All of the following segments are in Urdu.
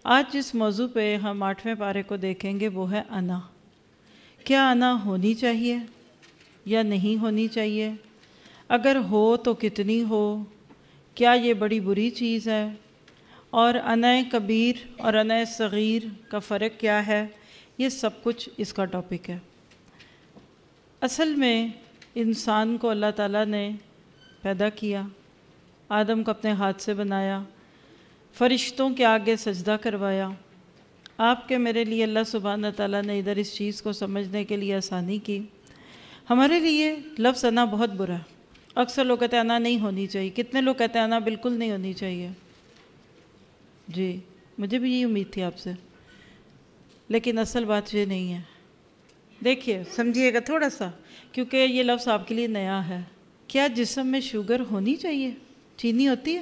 آج جس موضوع پہ ہم 8ویں پارے کو دیکھیں گے وہ ہے انا۔ کیا انا ہونی چاہیے یا نہیں ہونی چاہیے؟ اگر ہو تو کتنی ہو؟ کیا یہ بڑی بری چیز ہے؟ اور انا کبیر اور انا صغیر کا فرق کیا ہے؟ یہ سب کچھ اس کا ٹاپک ہے۔ اصل میں انسان کو اللہ تعالیٰ نے پیدا کیا، آدم کو اپنے ہاتھ سے بنایا، فرشتوں کے آگے سجدہ کروایا۔ آپ کے میرے لیے اللہ سبحانہ تعالیٰ نے ادھر اس چیز کو سمجھنے کے لیے آسانی کی۔ ہمارے لیے لفظ انا بہت برا ہے۔ اکثر لوگ کہتے ہیں انا نہیں ہونی چاہیے، کتنے لوگ کہتے ہیں انا بالکل نہیں ہونی چاہیے؟ جی مجھے بھی یہی امید تھی آپ سے، لیکن اصل بات یہ نہیں ہے۔ دیکھیے سمجھیے گا تھوڑا سا، کیونکہ یہ لفظ آپ کے لیے نیا ہے۔ کیا جسم میں شوگر ہونی چاہیے؟ چینی ہوتی ہے؟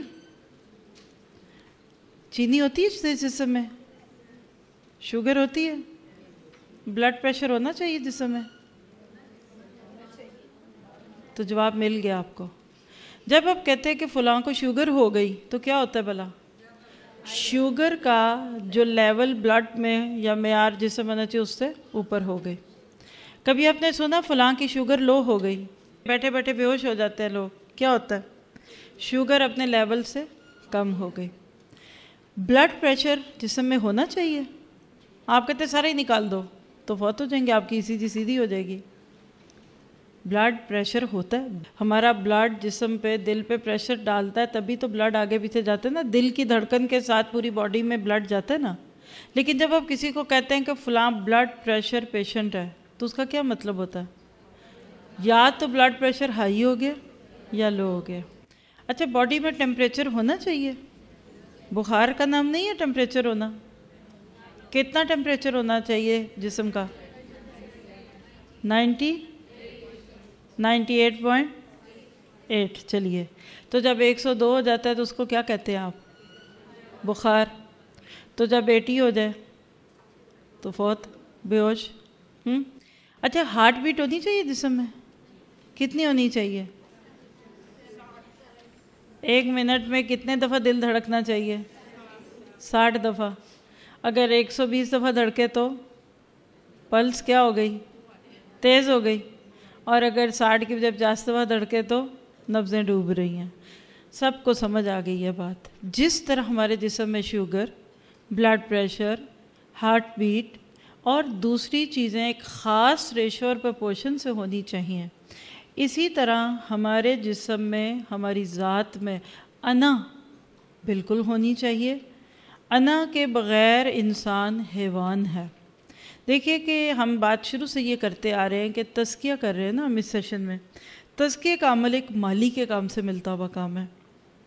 چینی ہوتی ہے جسم میں؟ شوگر ہوتی ہے؟ بلڈ پریشر ہونا چاہیے جسم میں؟ تو جواب مل گیا آپ کو۔ جب آپ کہتے ہیں کہ فلاں کو شوگر ہو گئی تو کیا ہوتا ہے بھلا؟ شوگر کا جو لیول بلڈ میں یا معیار جسم ہونا چاہیے اس سے اوپر ہو گئی۔ کبھی آپ نے سنا فلاں کی شوگر لو ہو گئی؟ بیٹھے بیٹھے بے ہوش ہو جاتے ہیں لوگ، کیا ہوتا ہے؟ شوگر اپنے لیول سے کم ہو گئی۔ بلڈ پریشر جسم میں ہونا چاہیے؟ آپ کہتے ہیں سارے ہی نکال دو تو فوت ہو جائیں گے، آپ کی ECG سیدھی ہو جائے گی۔ بلڈ پریشر ہوتا ہے، ہمارا بلڈ جسم پہ دل پہ پریشر ڈالتا ہے تبھی تو بلڈ آگے پیچھے جاتا ہے نا، دل کی دھڑکن کے ساتھ پوری باڈی میں بلڈ جاتا ہے نا۔ لیکن جب آپ کسی کو کہتے ہیں کہ فلاں بلڈ پریشر پیشنٹ ہے تو اس کا کیا مطلب ہوتا ہے؟ یا تو بلڈ پریشر ہائی ہو گیا یا لو ہو گیا۔ اچھا باڈی میں ٹیمپریچر ہونا چاہیے؟ بخار کا نام نہیں ہے ٹیمپریچر ہونا۔ کتنا ٹیمپریچر ہونا چاہیے جسم کا؟ 98.8۔ چلیے تو جب 102 ہو جاتا ہے تو اس کو کیا کہتے ہیں آپ؟ بخار۔ تو جب 80 ہو جائے تو فوت، بے ہوش۔ اچھا ہارٹ بیٹ ہونی چاہیے جسم میں؟ کتنی ہونی چاہیے؟ 1 منٹ میں کتنے دفعہ دل دھڑکنا چاہیے؟ 60 دفعہ۔ اگر 120 دفعہ دھڑکے تو پلس کیا ہو گئی؟ تیز ہو گئی۔ اور اگر 60 کی جب 50 دفعہ دھڑکے تو نبضیں ڈوب رہی ہیں۔ سب کو سمجھ آ گئی ہے بات۔ جس طرح ہمارے جسم میں sugar, blood pressure, heart beat اور دوسری چیزیں ایک خاص ریشو اور پرپورشن سے ہونی چاہیے، اسی طرح ہمارے جسم میں، ہماری ذات میں انا بالکل ہونی چاہیے۔ انا کے بغیر انسان حیوان ہے۔ دیکھیے کہ ہم بات شروع سے یہ کرتے آ رہے ہیں کہ تزکیہ کر رہے ہیں نا ہم اس سیشن میں۔ تزکیہ کا عمل ایک مالی کے کام سے ملتا ہوا کام ہے۔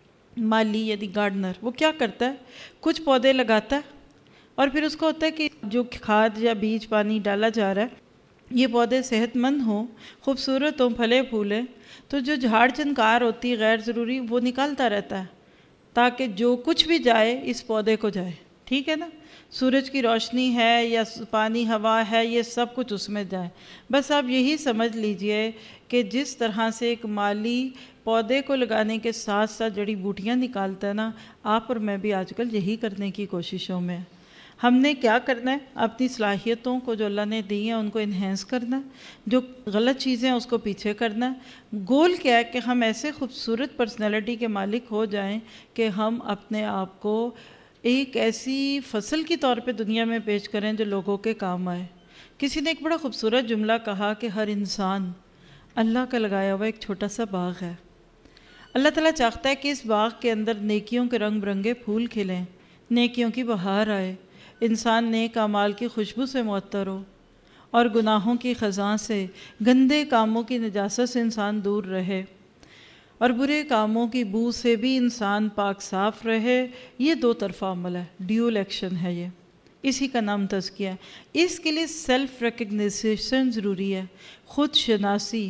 مالی یعنی گارڈنر، وہ کیا کرتا ہے؟ کچھ پودے لگاتا ہے اور پھر اس کو ہوتا ہے کہ جو کھاد یا بیج پانی ڈالا جا رہا ہے یہ پودے صحت مند ہوں، خوبصورت ہوں، پھلے پھولیں، تو جو جھاڑ چنکار ہوتی غیر ضروری وہ نکالتا رہتا ہے تاکہ جو کچھ بھی جائے اس پودے کو جائے، ٹھیک ہے نا؟ سورج کی روشنی ہے یا پانی ہوا ہے، یہ سب کچھ اس میں جائے۔ بس آپ یہی سمجھ لیجئے کہ جس طرح سے ایک مالی پودے کو لگانے کے ساتھ ساتھ جڑی بوٹیاں نکالتا ہے نا، آپ اور میں بھی آج کل یہی کرنے کی کوششوں میں۔ ہم نے کیا کرنا ہے؟ اپنی صلاحیتوں کو جو اللہ نے دی ہیں ان کو انہینس کرنا ہے، جو غلط چیزیں اس کو پیچھے کرنا ہے۔ گول کیا ہے کہ ہم ایسے خوبصورت پرسنالٹی کے مالک ہو جائیں کہ ہم اپنے آپ کو ایک ایسی فصل کی طور پہ دنیا میں پیش کریں جو لوگوں کے کام آئے۔ کسی نے ایک بڑا خوبصورت جملہ کہا کہ ہر انسان اللہ کا لگایا ہوا ایک چھوٹا سا باغ ہے۔ اللہ تعالیٰ چاہتا ہے کہ اس باغ کے اندر نیکیوں کے رنگ برنگے پھول کھلیں، نیکیوں کی بہار آئے، انسان نیک اعمال کی خوشبو سے معطر ہو اور گناہوں کی خزاں سے، گندے کاموں کی نجاست سے انسان دور رہے اور برے کاموں کی بو سے بھی انسان پاک صاف رہے۔ یہ دو طرفہ عمل ہے، ڈیول ایکشن ہے، یہ اسی کا نام تزکیہ ہے۔ اس کے لیے سیلف ریکگنیشن ضروری ہے، خود شناسی۔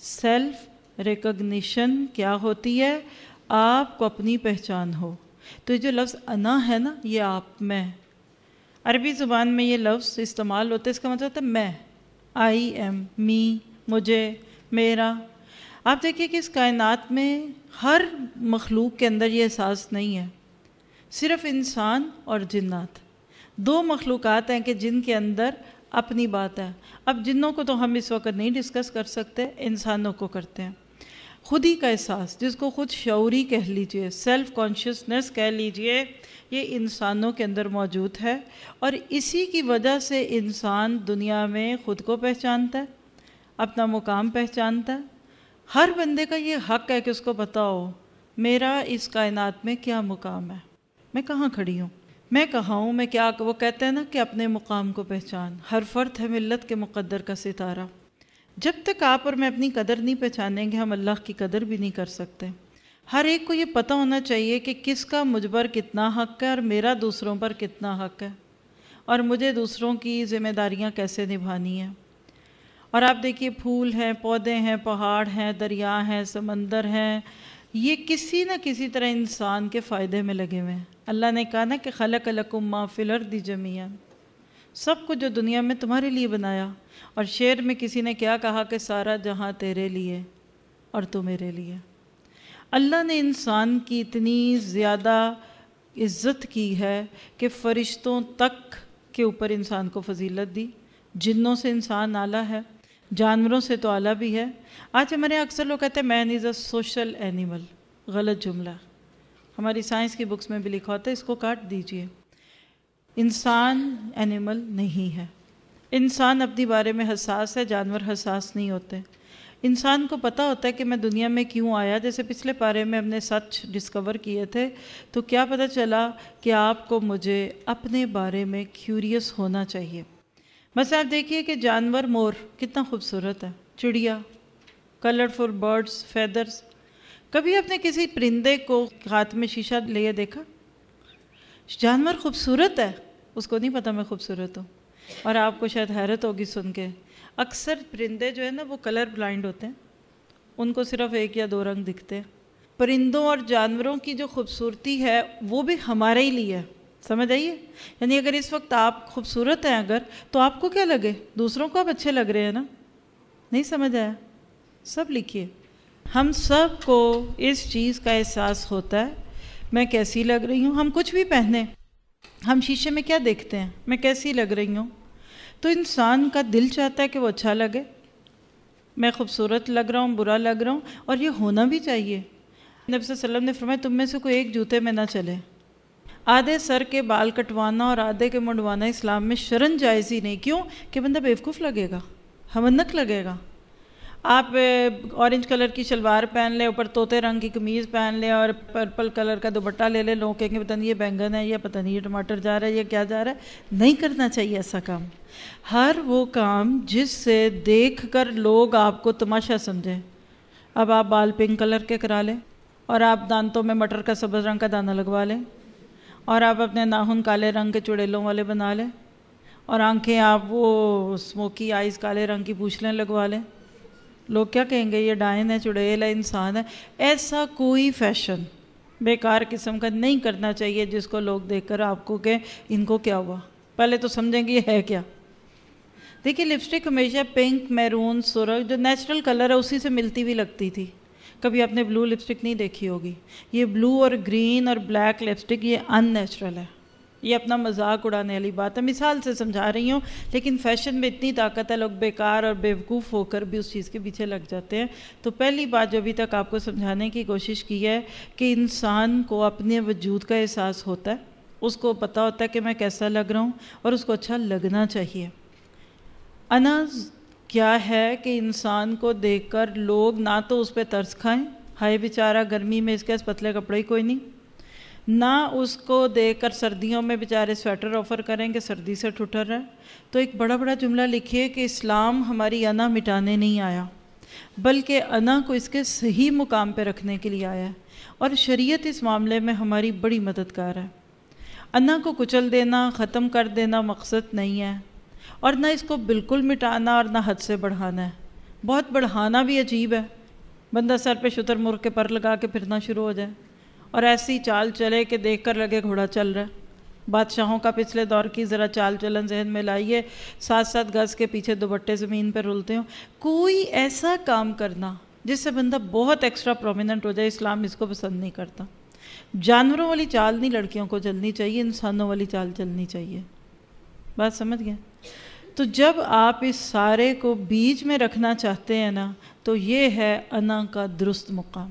سیلف ریکگنیشن کیا ہوتی ہے؟ آپ کو اپنی پہچان ہو۔ تو یہ جو لفظ انا ہے نا، یہ آپ میں، عربی زبان میں یہ لفظ استعمال ہوتا ہے، اس کا مطلب ہوتا ہے میں، آئی ایم، می، مجھے، میرا۔ آپ دیکھیے کہ اس کائنات میں ہر مخلوق کے اندر یہ احساس نہیں ہے، صرف انسان اور جنات۔ دو مخلوقات ہیں کہ جن کے اندر اپنی بات ہے. اب جنوں کو تو ہم اس وقت نہیں ڈسکس کر سکتے، انسانوں کو کرتے ہیں. خودی کا احساس، جس کو خود شعوری کہہ لیجئے، سیلف کانشیسنس کہہ لیجئے، یہ انسانوں کے اندر موجود ہے، اور اسی کی وجہ سے انسان دنیا میں خود کو پہچانتا ہے، اپنا مقام پہچانتا ہے. ہر بندے کا یہ حق ہے کہ اس کو پتہ ہو میرا اس کائنات میں کیا مقام ہے، میں کہاں کھڑی ہوں، میں کہاں ہوں، میں کیا. وہ کہتے ہیں نا کہ اپنے مقام کو پہچان. ہر فرد ہے ملت کے مقدر کا ستارہ. جب تک آپ اور میں اپنی قدر نہیں پہچانیں گے، ہم اللہ کی قدر بھی نہیں کر سکتے. ہر ایک کو یہ پتہ ہونا چاہیے کہ کس کا مجھ پر کتنا حق ہے اور میرا دوسروں پر کتنا حق ہے، اور مجھے دوسروں کی ذمہ داریاں کیسے نبھانی ہیں. اور آپ دیکھیے، پھول ہیں، پودے ہیں، پہاڑ ہیں، دریا ہیں، سمندر ہیں، یہ کسی نہ کسی طرح انسان کے فائدے میں لگے ہوئے ہیں. اللہ نے کہا نا کہ خلق لکم ما فی الارض جمیعا، سب کچھ جو دنیا میں تمہارے لیے بنایا. اور شعر میں کسی نے کیا کہا کہ سارا جہاں تیرے لیے اور تو میرے لیے. اللہ نے انسان کی اتنی زیادہ عزت کی ہے کہ فرشتوں تک کے اوپر انسان کو فضیلت دی. جنوں سے انسان اعلیٰ ہے، جانوروں سے تو اعلیٰ بھی ہے. آج ہمارے اکثر لوگ کہتے ہیں مین از اے سوشل اینیمل. غلط جملہ. ہماری سائنس کی بکس میں بھی لکھا ہوتا ہے، اس کو کاٹ دیجئے. انسان اینیمل نہیں ہے. انسان اپنی بارے میں حساس ہے، جانور حساس نہیں ہوتے. انسان کو پتہ ہوتا ہے کہ میں دنیا میں کیوں آیا. جیسے پچھلے پارے میں ہم نے سچ ڈسکور کیے تھے، تو کیا پتہ چلا کہ آپ کو مجھے اپنے بارے میں کیوریس ہونا چاہیے. بس آپ دیکھیے کہ جانور، مور کتنا خوبصورت ہے، چڑیا، کلرفل برڈز، فیدرز. کبھی آپ نے کسی پرندے کو ہاتھ میں شیشہ لیے دیکھا؟ جانور خوبصورت ہے، اس کو نہیں پتہ میں خوبصورت ہوں. اور آپ کو شاید حیرت ہوگی سن کے، اکثر پرندے جو ہیں نا وہ کلر بلائنڈ ہوتے ہیں، ان کو صرف ایک یا دو رنگ دکھتے ہیں. پرندوں اور جانوروں کی جو خوبصورتی ہے وہ بھی ہمارے ہی لیے ہے. سمجھ آئیے؟ یعنی اگر اس وقت آپ خوبصورت ہیں اگر، تو آپ کو کیا لگے؟ دوسروں کو آپ اچھے لگ رہے ہیں نا. نہیں سمجھ آیا؟ سب لکھیے. ہم سب کو اس چیز کا احساس ہوتا ہے میں کیسی لگ رہی ہوں. ہم کچھ بھی پہنے، ہم شیشے میں کیا دیکھتے ہیں؟ میں کیسی لگ رہی ہوں. تو انسان کا دل چاہتا ہے کہ وہ اچھا لگے، میں خوبصورت لگ رہا ہوں، برا لگ رہا ہوں، اور یہ ہونا بھی چاہیے. نبی صلی اللہ علیہ وسلم نے فرمایا تم میں سے کوئی ایک جوتے میں نہ چلے. آدھے سر کے بال کٹوانا اور آدھے کے منڈوانا اسلام میں شرن جائز ہی نہیں. کیوں؟ کہ بندہ بیوقوف لگے گا، ہمنک لگے گا. آپ اورنج کلر کی شلوار پہن لیں، اوپر طوطے رنگ کی قمیض پہن لیں اور پرپل کلر کا دوپٹہ لے لیں، لوگ کہیں گے پتہ نہیں یہ بینگن ہے، یا پتہ نہیں یہ ٹماٹر جا رہا ہے، یہ کیا جا رہا ہے. نہیں کرنا چاہیے ایسا کام. ہر وہ کام جس سے دیکھ کر لوگ آپ کو تماشا سمجھیں. اب آپ بال پنک کلر کے کرا لیں، اور آپ دانتوں میں مٹر کا سبز رنگ کا دانہ لگوا لیں، اور آپ اپنے ناخن کالے رنگ کے چڑیلوں والے بنا لیں، اور آنکھیں آپ وہ اسموکی آئیز کالے رنگ کی پوچھ لیں لگوا لیں. لوگ کیا کہیں گے؟ یہ ڈائن ہے، چڑیل ہے، انسان ہے. ایسا کوئی فیشن بیکار قسم کا نہیں کرنا چاہیے جس کو لوگ دیکھ کر آپ کو کہ ان کو کیا ہوا. پہلے تو سمجھیں گے یہ ہے کیا. دیکھیے لپسٹک ہمیشہ پنک، میرون، سرخ جو نیچرل کلر ہے اسی سے ملتی بھی لگتی تھی. کبھی آپ نے بلو لپسٹک نہیں دیکھی ہوگی. یہ بلو اور گرین اور بلیک لپسٹک یہ ان نیچرل ہے. یہ اپنا مذاق اڑانے والی بات ہے. مثال سے سمجھا رہی ہوں، لیکن فیشن میں اتنی طاقت ہے، لوگ بیکار اور بیوقوف ہو کر بھی اس چیز کے پیچھے لگ جاتے ہیں. تو پہلی بات جو ابھی تک آپ کو سمجھانے کی کوشش کی ہے کہ انسان کو اپنے وجود کا احساس ہوتا ہے، اس کو پتہ ہوتا ہے کہ میں کیسا لگ رہا ہوں، اور اس کو اچھا لگنا چاہیے. انا کیا ہے کہ انسان کو دیکھ کر لوگ نہ تو اس پہ ترس کھائیں، ہائے بیچارہ گرمی میں اس کے پتلے کپڑے ہی کوئی نہیں، نہ اس کو دیکھ کر سردیوں میں بیچارے سویٹر آفر کریں کہ سردی سے ٹھٹر رہے. تو ایک بڑا بڑا جملہ لکھیے کہ اسلام ہماری انا مٹانے نہیں آیا، بلکہ انا کو اس کے صحیح مقام پہ رکھنے کے لیے آیا ہے. اور شریعت اس معاملے میں ہماری بڑی مددگار ہے. انا کو کچل دینا، ختم کر دینا مقصد نہیں ہے، اور نہ اس کو بالکل مٹانا اور نہ حد سے بڑھانا ہے. بہت بڑھانا بھی عجیب ہے، بندہ سر پہ شتر مرغ کے پر لگا کے پھرنا شروع ہو جائے اور ایسی چال چلے کہ دیکھ کر لگے گھوڑا چل رہا ہے. بادشاہوں کا پچھلے دور کی ذرا چال چلن ذہن میں لائیے، 7-7 گز کے پیچھے دوپٹے زمین پہ رولتے ہوں. کوئی ایسا کام کرنا جس سے بندہ بہت ایکسٹرا پرومیننٹ ہو جائے، اسلام اس کو پسند نہیں کرتا. جانوروں والی چال نہیں لڑکیوں کو چلنی چاہیے، انسانوں والی چال چلنی چاہیے. بات سمجھ گئے؟ تو جب آپ اس سارے کو بیچ میں رکھنا چاہتے ہیں نا، تو یہ ہے انا کا درست مقام۔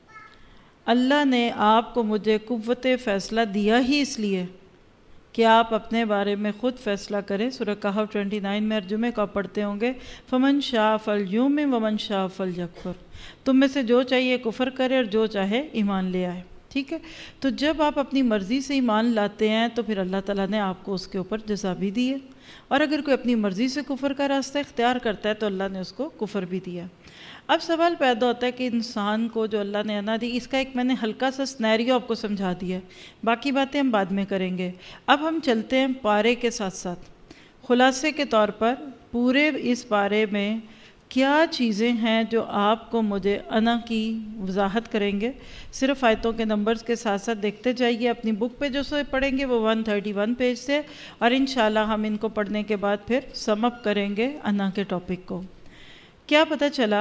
اللہ نے آپ کو مجھے قوت فیصلہ دیا ہی اس لیے کہ آپ اپنے بارے میں خود فیصلہ کریں۔ سورہ کہف 29 میں ہر جمعے کو آپ پڑھتے ہوں گے، فمن شاء فلیؤمن ومن شاء فلیکفر، تم میں سے جو چاہیے کفر کرے اور جو چاہے ایمان لے آئے۔ ٹھیک ہے، تو جب آپ اپنی مرضی سے ایمان لاتے ہیں تو پھر اللہ تعالیٰ نے آپ کو اس کے اوپر جزا بھی دی ہے، اور اگر کوئی اپنی مرضی سے کفر کا راستہ اختیار کرتا ہے تو اللہ نے اس کو کفر بھی دیا۔ اب سوال پیدا ہوتا ہے کہ انسان کو جو اللہ نے انا دی، اس کا ایک میں نے ہلکا سا سنیریو آپ کو سمجھا دیا ہے، باقی باتیں ہم بعد میں کریں گے۔ اب ہم چلتے ہیں پارے کے ساتھ ساتھ، خلاصے کے طور پر پورے اس پارے میں کیا چیزیں ہیں جو آپ کو مجھے انا کی وضاحت کریں گے۔ صرف آیتوں کے نمبرز کے ساتھ ساتھ دیکھتے جائیے، اپنی بک پہ جو سو پڑھیں گے وہ 131 پیج سے، اور انشاءاللہ ہم ان کو پڑھنے کے بعد پھر سم اپ کریں گے انا کے ٹاپک کو۔ کیا پتہ چلا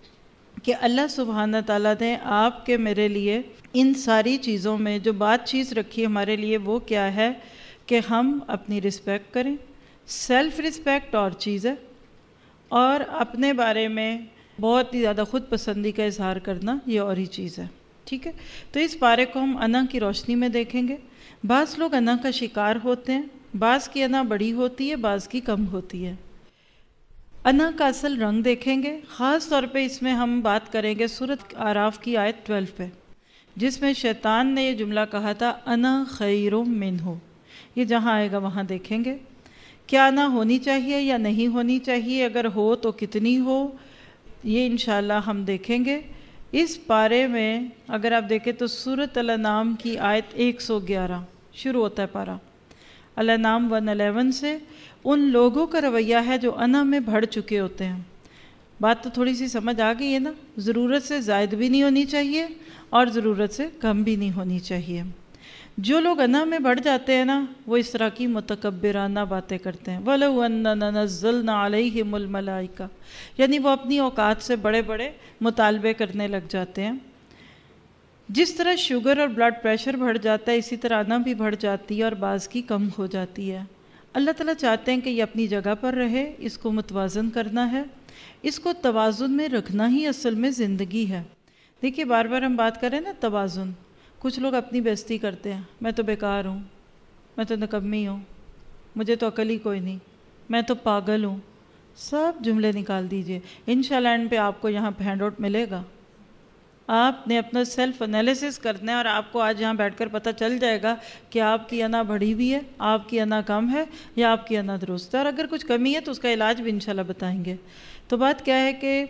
کہ اللہ سبحانہ تعالیٰ نے آپ کے میرے لیے ان ساری چیزوں میں جو بات چیز رکھی ہمارے لیے وہ کیا ہے کہ ہم اپنی رسپیکٹ کریں۔ سیلف رسپیکٹ اور چیز ہے، اور اپنے بارے میں بہت ہی زیادہ خود پسندی کا اظہار کرنا یہ اور ہی چیز ہے۔ ٹھیک ہے، تو اس پارے کو ہم انا کی روشنی میں دیکھیں گے۔ بعض لوگ انا کا شکار ہوتے ہیں، بعض کی انا بڑی ہوتی ہے، بعض کی کم ہوتی ہے۔ انا کا اصل رنگ دیکھیں گے، خاص طور پہ اس میں ہم بات کریں گے سورۃ اعراف کی آیت 12 پہ، جس میں شیطان نے یہ جملہ کہا تھا انا خیر منہ۔ یہ جہاں آئے گا وہاں دیکھیں گے کیا انا ہونی چاہیے یا نہیں ہونی چاہیے، اگر ہو تو کتنی ہو، یہ انشاءاللہ ہم دیکھیں گے۔ اس پارے میں اگر آپ دیکھیں تو سورۃ الانعام کی آیت 111 شروع ہوتا ہے پارہ، الانعام 111 سے۔ ان لوگوں کا رویہ ہے جو انا میں بڑھ چکے ہوتے ہیں۔ بات تو تھوڑی سی سمجھ آ گئی ہے نا، ضرورت سے زائد بھی نہیں ہونی چاہیے اور ضرورت سے کم بھی نہیں ہونی چاہیے۔ جو لوگ انا میں بڑھ جاتے ہیں نا، وہ اس طرح کی متکبرانہ باتیں کرتے ہیں، وَلَوْ أَنَّنَا نَزَّلْنَا عَلَيْهِمُ الْمَلَائِكَةَ، یعنی وہ اپنی اوقات سے بڑے بڑے مطالبے کرنے لگ جاتے ہیں۔ جس طرح شوگر اور بلڈ پریشر بڑھ جاتا ہے، اسی طرح انا بھی بڑھ جاتی ہے اور بعض کی کم ہو جاتی ہے۔ اللہ تعالیٰ چاہتے ہیں کہ یہ اپنی جگہ پر رہے، اس کو متوازن کرنا ہے، اس کو توازن میں رکھنا ہی اصل میں زندگی ہے۔ دیکھیے بار بار ہم بات کریں نا توازن، کچھ لوگ اپنی بےزتی کرتے ہیں، میں تو بیکار ہوں، میں تو نکمی ہوں، مجھے تو عقل ہی کوئی نہیں، میں تو پاگل ہوں، سب جملے نکال دیجئے۔ انشاءاللہ اینڈ پہ آپ کو یہاں پہ ہینڈ آؤٹ ملے گا، آپ نے اپنا سیلف انالیسس کرنا ہے، اور آپ کو آج یہاں بیٹھ کر پتہ چل جائے گا کہ آپ کی انا بڑھی ہوئی ہے، آپ کی انا کم ہے، یا آپ کی انا درست ہے، اور اگر کچھ کمی ہے تو اس کا علاج بھی انشاءاللہ بتائیں گے۔ تو بات کیا ہے کہ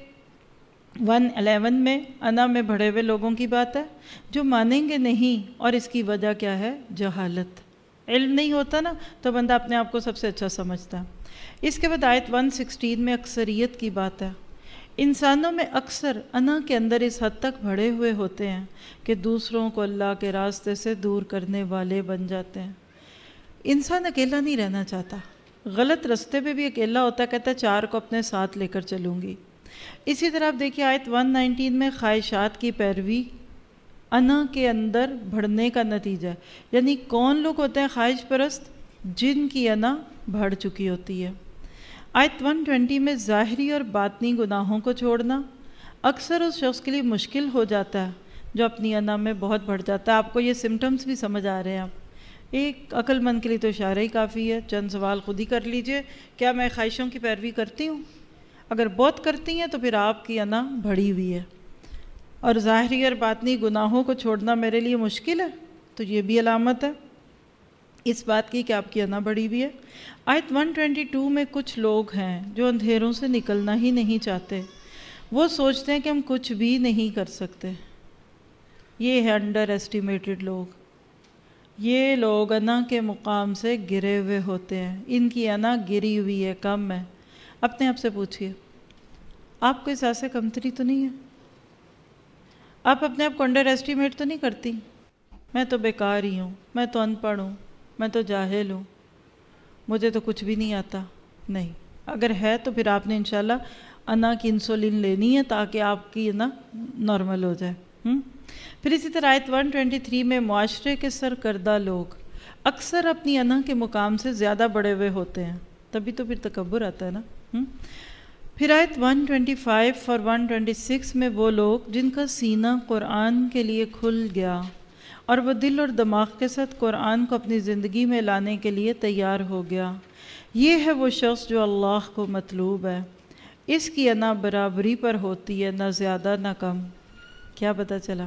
111 میں انا میں بڑھے ہوئے لوگوں کی بات ہے جو مانیں گے نہیں، اور اس کی وجہ کیا ہے؟ جہالت۔ علم نہیں ہوتا نا تو بندہ اپنے آپ کو سب سے اچھا سمجھتا ہے۔ اس کے بعد آیت 116 میں اکثریت کی بات ہے۔ انسانوں میں اکثر انا کے اندر اس حد تک بڑھے ہوئے ہوتے ہیں کہ دوسروں کو اللہ کے راستے سے دور کرنے والے بن جاتے ہیں۔ انسان اکیلا نہیں رہنا چاہتا، غلط راستے پہ بھی اکیلا ہوتا ہے، کہتا ہے 4 کو اپنے ساتھ لے کر چلوں گی۔ اسی طرح آپ دیکھیے آیت 119 میں خواہشات کی پیروی انا کے اندر بڑھنے کا نتیجہ ہے۔ یعنی کون لوگ ہوتے ہیں خواہش پرست؟ جن کی انا بڑھ چکی ہوتی ہے۔ آیت 120 میں ظاہری اور باطنی گناہوں کو چھوڑنا اکثر اس شخص کے لیے مشکل ہو جاتا ہے جو اپنی انا میں بہت بڑھ جاتا ہے۔ آپ کو یہ سمٹمز بھی سمجھ آ رہے ہیں؟ ایک عقل مند کے لیے تو اشارہ ہی کافی ہے، چند سوال خود ہی کر لیجئے، کیا میں خواہشوں کی پیروی کرتی ہوں؟ اگر بہت کرتی ہیں تو پھر آپ کی انا بڑھی ہوئی ہے۔ اور ظاہری اور باطنی گناہوں کو چھوڑنا میرے لیے مشکل ہے، تو یہ بھی علامت ہے اس بات کی کہ آپ کی انا بڑھی ہوئی ہے۔ آیت 122 میں کچھ لوگ ہیں جو اندھیروں سے نکلنا ہی نہیں چاہتے، وہ سوچتے ہیں کہ ہم کچھ بھی نہیں کر سکتے۔ یہ ہے انڈر ایسٹیمیٹڈ لوگ، یہ لوگ انا کے مقام سے گرے ہوئے ہوتے ہیں، ان کی انا گری ہوئی ہے، کم ہے۔ اپنے آپ سے پوچھئے آپ کو احساس کمتری تو نہیں ہے؟ آپ اپنے آپ کو انڈر ایسٹیمیٹ تو نہیں کرتی؟ میں تو بیکار ہی ہوں، میں تو ان پڑھ ہوں، میں تو جاہل ہوں، مجھے تو کچھ بھی نہیں آتا۔ نہیں، اگر ہے تو پھر آپ نے انشاءاللہ انا کی انسولین لینی ہے تاکہ آپ کی انا نارمل ہو جائے۔ پھر اسی طرح آیت 123 میں معاشرے کے سرکردہ لوگ اکثر اپنی انا کے مقام سے زیادہ بڑے ہوئے ہوتے ہیں، تبھی تو پھر تکبر آتا ہے نا۔ پھر آیت 125 اور 126 میں وہ لوگ جن کا سینہ قرآن کے لیے کھل گیا اور وہ دل اور دماغ کے ساتھ قرآن کو اپنی زندگی میں لانے کے لیے تیار ہو گیا، یہ ہے وہ شخص جو اللہ کو مطلوب ہے، اس کی انا برابری پر ہوتی ہے، نہ زیادہ نہ کم۔ کیا پتہ چلا؟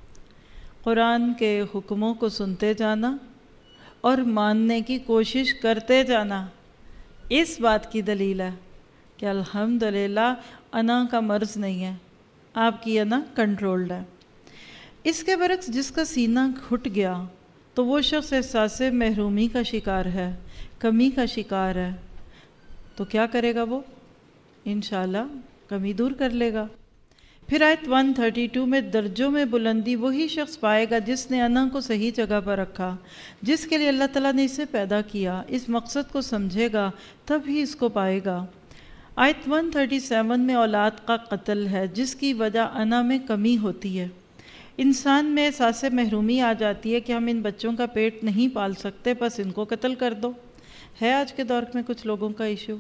قرآن کے حکموں کو سنتے جانا اور ماننے کی کوشش کرتے جانا، اس بات کی دلیل ہے کہ الحمدللہ انا کا مرض نہیں ہے، آپ کی انا کنٹرولڈ ہے۔ اس کے برعکس جس کا سینہ گھٹ گیا تو وہ شخص احساس محرومی کا شکار ہے، کمی کا شکار ہے، تو کیا کرے گا وہ؟ انشاءاللہ کمی دور کر لے گا۔ پھر آیت 132 میں درجوں میں بلندی وہی شخص پائے گا جس نے انا کو صحیح جگہ پر رکھا، جس کے لیے اللہ تعالیٰ نے اسے پیدا کیا، اس مقصد کو سمجھے گا تب ہی اس کو پائے گا۔ آیت 137 میں اولاد کا قتل ہے جس کی وجہ انا میں کمی ہوتی ہے۔ انسان میں احساس محرومی آ جاتی ہے کہ ہم ان بچوں کا پیٹ نہیں پال سکتے، بس ان کو قتل کر دو۔ ہے آج کے دور میں کچھ لوگوں کا ایشو،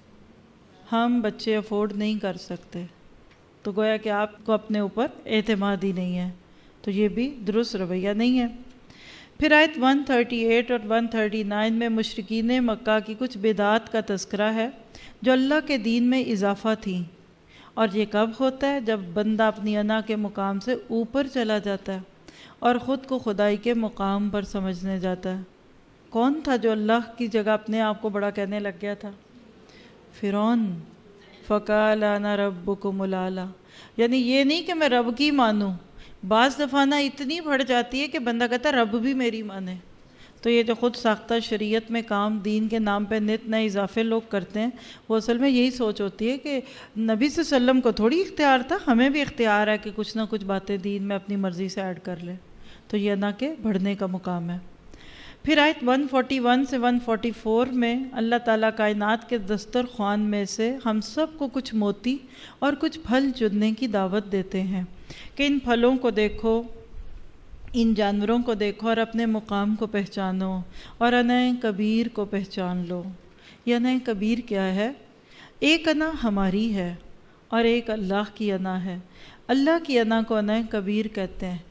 ہم بچے افورڈ نہیں کر سکتے، تو گویا کہ آپ کو اپنے اوپر اعتماد ہی نہیں ہے، تو یہ بھی درست رویہ نہیں ہے۔ پھر آیت 138 اور 139 میں مشرکین مکہ کی کچھ بدعات کا تذکرہ ہے جو اللہ کے دین میں اضافہ تھیں، اور یہ کب ہوتا ہے؟ جب بندہ اپنی انا کے مقام سے اوپر چلا جاتا ہے اور خود کو خدائی کے مقام پر سمجھنے جاتا ہے۔ کون تھا جو اللہ کی جگہ اپنے آپ کو بڑا کہنے لگ گیا تھا؟ فرعون۔ فَقَالَ أَنَا رَبُّكُمُ الْأَعْلَىٰ، یعنی یہ نہیں کہ میں رب کی مانوں، بعض دفعہ نا اتنی بڑھ جاتی ہے کہ بندہ کہتا ہے رب بھی میری مانے۔ تو یہ جو خود ساختہ شریعت میں کام دین کے نام پہ نت نئے اضافے لوگ کرتے ہیں، وہ اصل میں یہی سوچ ہوتی ہے کہ نبی صلی اللہ علیہ وسلم کو تھوڑی اختیار تھا، ہمیں بھی اختیار ہے کہ کچھ نہ کچھ باتیں دین میں اپنی مرضی سے ایڈ کر لیں۔ تو یہ انا کے بڑھنے کا مقام ہے۔ پھر آیت 141 سے 144 میں اللہ تعالیٰ کائنات کے دسترخوان میں سے ہم سب کو کچھ موتی اور کچھ پھل چننے کی دعوت دیتے ہیں کہ ان پھلوں کو دیکھو، ان جانوروں کو دیکھو اور اپنے مقام کو پہچانو اور انا کبیر کو پہچان لو۔ یہ انا کبیر کیا ہے؟ ایک انا ہماری ہے اور ایک اللہ کی انا ہے۔ اللہ کی انا کو انا کبیر کہتے ہیں،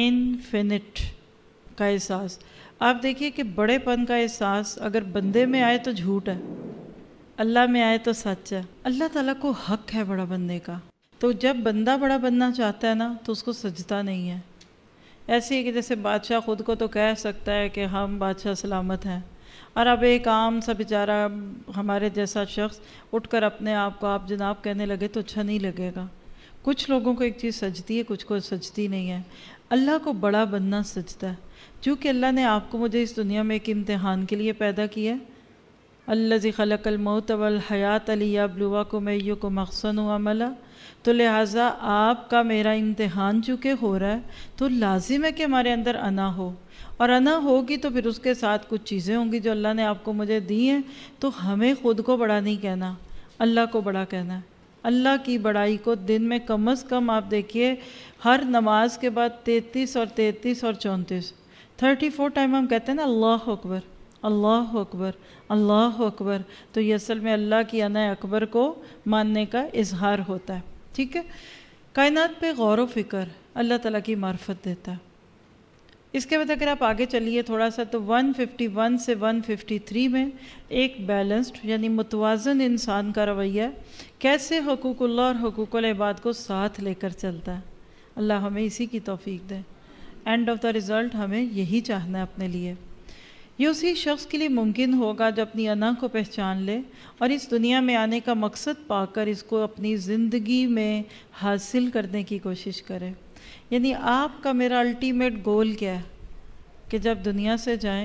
انفینٹ کا احساس۔ آپ دیکھیے کہ بڑے پن کا احساس اگر بندے میں آئے تو جھوٹ ہے، اللہ میں آئے تو سچ ہے۔ اللہ تعالیٰ کو حق ہے بڑا بننے کا، تو جب بندہ بڑا بننا چاہتا ہے نا تو اس کو سجدہ نہیں ہے۔ ایسے ہی کہ جیسے بادشاہ خود کو تو کہہ سکتا ہے کہ ہم بادشاہ سلامت ہیں، اور اب ایک عام سا بیچارہ ہمارے جیسا شخص اٹھ کر اپنے آپ کو آپ جناب کہنے لگے تو اچھا نہیں لگے گا۔ کچھ لوگوں کو ایک چیز سجتی ہے، کچھ کو سجتی نہیں ہے۔ اللہ کو بڑا بننا سجتا ہے، چونکہ اللہ نے آپ کو مجھے اس دنیا میں ایک امتحان کے لیے پیدا کیا ہے۔ الذی خلق الموت والحیات لیبلوکم ایکم احسن عملا، تو لہٰذا آپ کا میرا امتحان چونکہ ہو رہا ہے تو لازم ہے کہ ہمارے اندر انا ہو، اور انا ہوگی تو پھر اس کے ساتھ کچھ چیزیں ہوں گی جو اللہ نے آپ کو مجھے دی ہیں، تو ہمیں خود کو بڑا نہیں کہنا، اللہ کو بڑا کہنا ہے۔ اللہ کی بڑائی کو دن میں کم از کم آپ دیکھیے ہر نماز کے بعد 33 اور 33 اور 34 34 ٹائم ہم کہتے ہیں نا اللہ اکبر اللہ اکبر اللہ اکبر، تو یہ اصل میں اللہ کی انا اکبر کو ماننے کا اظہار ہوتا ہے۔ ٹھیک ہے، کائنات پہ غور و فکر اللہ تعالیٰ کی معرفت دیتا ہے۔ اس کے بعد اگر آپ آگے چلیے تھوڑا سا تو 151 سے 153 میں ایک بیلنسڈ یعنی متوازن انسان کا رویہ کیسے حقوق اللہ اور حقوق العباد کو ساتھ لے کر چلتا ہے۔ اللہ ہمیں اسی کی توفیق دے۔ اینڈ آف دا رزلٹ ہمیں یہی چاہنا ہے اپنے لیے۔ یہ اسی شخص کے لیے ممکن ہوگا جو اپنی انا کو پہچان لے اور اس دنیا میں آنے کا مقصد پا کر اس کو اپنی زندگی میں حاصل کرنے کی کوشش کرے۔ یعنی آپ کا میرا الٹیمیٹ گول کیا ہے کہ جب دنیا سے جائیں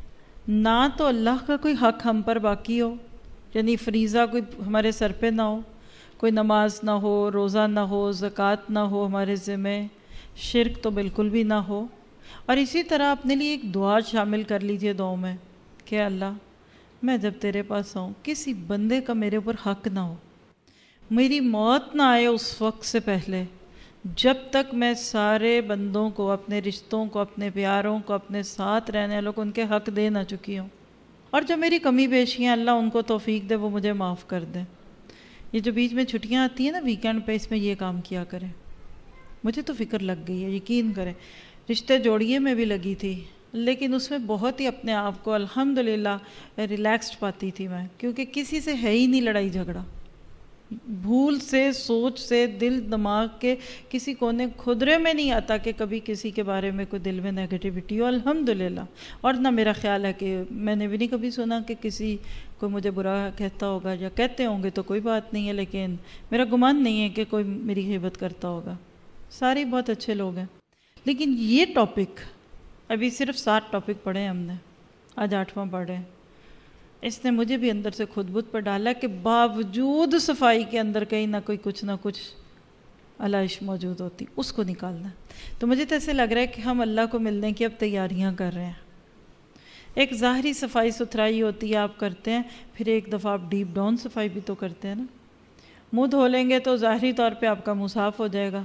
نہ تو اللہ کا کوئی حق ہم پر باقی ہو، یعنی فریضہ کوئی ہمارے سر پہ نہ ہو، کوئی نماز نہ ہو، روزہ نہ ہو، زکوٰۃ نہ ہو ہمارے ذمہ، شرک تو بالکل بھی نہ ہو، اور اسی طرح اپنے لیے ایک دعا شامل کر لیجئے دعاؤں میں کہ اللہ میں جب تیرے پاس آؤں کسی بندے کا میرے اوپر حق نہ ہو، میری موت نہ آئے اس وقت سے پہلے جب تک میں سارے بندوں کو، اپنے رشتوں کو، اپنے پیاروں کو، اپنے ساتھ رہنے والوں کو ان کے حق دے نہ چکی ہوں، اور جو میری کمی بیشیاں اللہ ان کو توفیق دے وہ مجھے معاف کر دے. یہ جو بیچ میں چھٹیاں آتی ہیں نا ویکینڈ پہ، اس میں یہ کام کیا کریں. مجھے تو فکر لگ گئی ہے، یقین کریں. رشتے جوڑیے میں بھی لگی تھی، لیکن اس میں بہت ہی اپنے آپ کو الحمدللہ ریلیکسڈ پاتی تھی میں، کیونکہ کسی سے ہے ہی نہیں لڑائی جھگڑا. بھول سے، سوچ سے، دل دماغ کے کسی کونے خدرے میں نہیں آتا کہ کبھی کسی کے بارے میں کوئی دل میں نیگیٹیوٹی ہو، الحمدللہ. اور نہ میرا خیال ہے کہ میں نے بھی نہیں کبھی سنا کہ کسی کوئی مجھے برا کہتا ہوگا، یا کہتے ہوں گے تو کوئی بات نہیں ہے، لیکن میرا گمان نہیں ہے کہ کوئی میری غیبت کرتا ہوگا. سارے بہت اچھے لوگ ہیں. لیکن یہ ٹاپک، ابھی صرف 7 ٹاپک پڑھے ہیں ہم نے، آج 8واں پڑھ رہے ہیں. اس نے مجھے بھی اندر سے خود بت پر ڈالا کہ باوجود صفائی کے اندر کہیں نہ کوئی کچھ نہ کچھ علائش موجود ہوتی، اس کو نکالنا. تو مجھے تو ایسے لگ رہا ہے کہ ہم اللہ کو ملنے کی اب تیاریاں کر رہے ہیں. ایک ظاہری صفائی ستھرائی ہوتی ہے، آپ کرتے ہیں، پھر ایک دفعہ آپ ڈیپ ڈاؤن صفائی بھی تو کرتے ہیں نا. منہ دھو لیں گے تو ظاہری طور پہ آپ کا منہ صاف ہو جائے گا،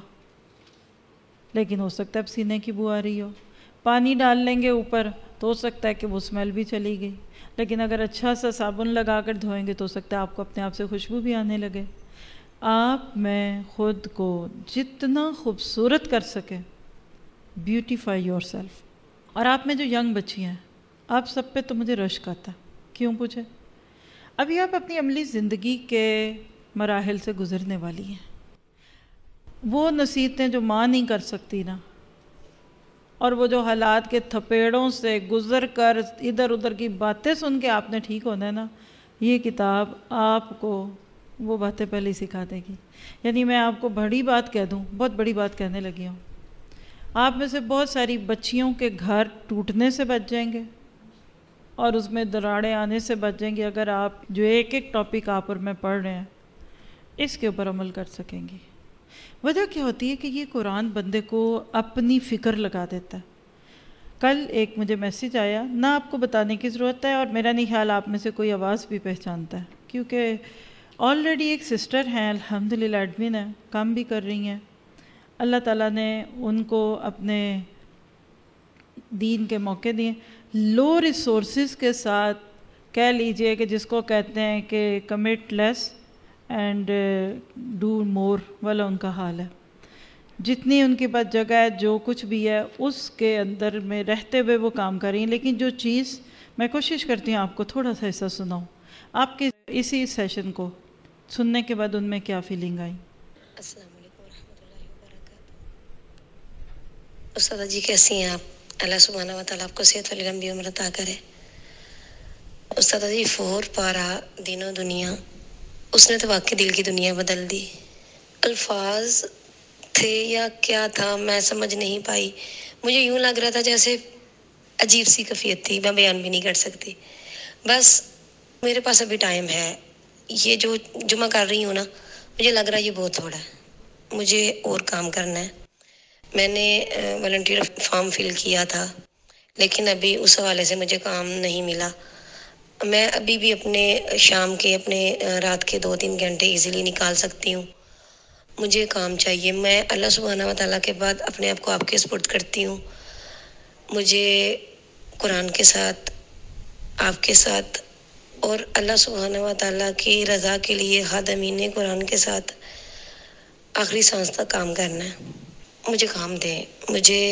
لیکن ہو سکتا ہے اب سینے کی بو آ رہی ہو. پانی ڈال لیں گے اوپر تو ہو سکتا ہے کہ وہ اسمیل بھی چلی گئی، لیکن اگر اچھا سا صابن لگا کر دھوئیں گے تو ہو سکتا ہے آپ کو اپنے آپ سے خوشبو بھی آنے لگے. آپ میں خود کو جتنا خوبصورت کر سکے، بیوٹیفائی یور سیلف. اور آپ میں جو ینگ بچی ہیں، آپ سب پہ تو مجھے رشک آتا. کیوں پوچھے؟ ابھی آپ اپنی عملی زندگی کے مراحل سے گزرنے والی ہیں. وہ نصیحتیں جو ماں نہیں کر سکتی نا، اور وہ جو حالات کے تھپیڑوں سے گزر کر ادھر ادھر کی باتیں سن کے آپ نے ٹھیک ہونا ہے نا، یہ کتاب آپ کو وہ باتیں پہلے ہی سکھا دے گی. یعنی میں آپ کو بڑی بات کہہ دوں، بہت بڑی بات کہنے لگی ہوں، آپ میں سے بہت ساری بچیوں کے گھر ٹوٹنے سے بچ جائیں گے اور اس میں دراڑیں آنے سے بچ جائیں گے اگر آپ جو ایک ایک ٹاپک آپ اور میں پڑھ رہے ہیں اس کے اوپر عمل کر سکیں گی. وجہ کیا ہوتی ہے کہ یہ قرآن بندے کو اپنی فکر لگا دیتا ہے. کل ایک مجھے میسیج آیا، نہ آپ کو بتانے کی ضرورت ہے، اور میرا نہیں خیال آپ میں سے کوئی آواز بھی پہچانتا ہے، کیونکہ آلریڈی ایک سسٹر ہیں الحمدللہ ایڈمن ہیں، کام بھی کر رہی ہیں. اللہ تعالیٰ نے ان کو اپنے دین کے موقع دیے. لو ریسورسز کے ساتھ کہہ لیجئے کہ جس کو کہتے ہیں کہ commit less and do more والا ان کا حال ہے. جتنی ان کے پاس جگہ ہے، جو کچھ بھی ہے اس کے اندر میں رہتے ہوئے وہ کام کر رہی ہیں. لیکن جو چیز میں کوشش کرتی ہوں آپ کو تھوڑا سا حصہ سناؤں، آپ کے اسی سیشن کو سننے کے بعد ان میں کیا فیلنگ آئی. السلام علیکم ورحمۃ اللہ وبرکاتہ. استاد جی کیسی ہیں آپ؟ اللہ سبحانہ و تعالیٰ آپ کو صحت والی لمبی عمر عطا کرے. استاد جی 4 پارا دینوں دنیا، اس نے تو واقعی دل کی دنیا بدل دی. الفاظ تھے یا کیا تھا میں سمجھ نہیں پائی. مجھے یوں لگ رہا تھا جیسے عجیب سی کیفیت تھی، میں بیان بھی نہیں کر سکتی. بس میرے پاس ابھی ٹائم ہے، یہ جو میں کر رہی ہوں نا، مجھے لگ رہا ہے یہ بہت تھوڑا ہے، مجھے اور کام کرنا ہے. میں نے والنٹیئر فارم فل کیا تھا، لیکن ابھی اس حوالے سے مجھے کام نہیں ملا. میں ابھی بھی اپنے شام کے، اپنے رات کے 2-3 گھنٹے ایزیلی نکال سکتی ہوں. مجھے کام چاہیے. میں اللہ سبحانہ و تعالیٰ کے بعد اپنے آپ کو آپ کے سپرد کرتی ہوں. مجھے قرآن کے ساتھ، آپ کے ساتھ، اور اللہ سبحانہ و تعالیٰ کی رضا کے لیے خادمین قرآن کے ساتھ آخری سانس تک کام کرنا ہے. مجھے کام دیں. مجھے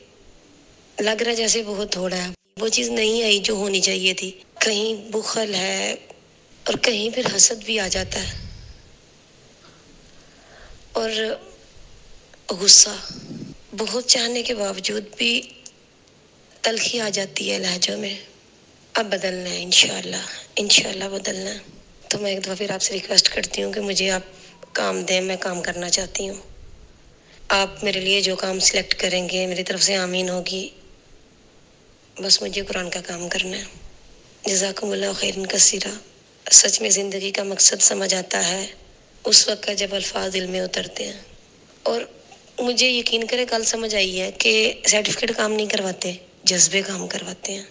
لگ رہا ہے جیسے بہت تھوڑا ہے، وہ چیز نہیں آئی جو ہونی چاہیے تھی. کہیں بخل ہے اور کہیں پھر حسد بھی آ جاتا ہے، اور غصہ. بہت چاہنے کے باوجود بھی تلخی آ جاتی ہے لہجوں میں. اب بدلنا ہے انشاءاللہ، انشاءاللہ بدلنا ہے. تو میں ایک دفعہ پھر آپ سے ریکویسٹ کرتی ہوں کہ مجھے آپ کام دیں، میں کام کرنا چاہتی ہوں. آپ میرے لیے جو کام سلیکٹ کریں گے میری طرف سے آمین ہوگی. بس مجھے قرآن کا کام کرنا ہے. جزاکم اللہ خیرن کثیرہ. سچ میں زندگی کا مقصد سمجھ آتا ہے اس وقت کا جب الفاظ دل میں اترتے ہیں. اور مجھے یقین کرے کل سمجھ آئی ہے کہ سرٹیفکیٹ کام نہیں کرواتے، جذبے کام کرواتے ہیں،